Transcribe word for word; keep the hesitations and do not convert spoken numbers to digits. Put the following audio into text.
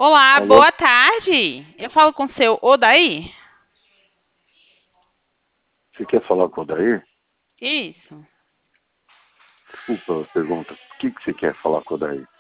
Olá, Alô? boa tarde. Eu falo com o seu Odaí? Você quer falar com o Odair? Isso. Desculpa a pergunta. O que, que você quer falar com o Odair?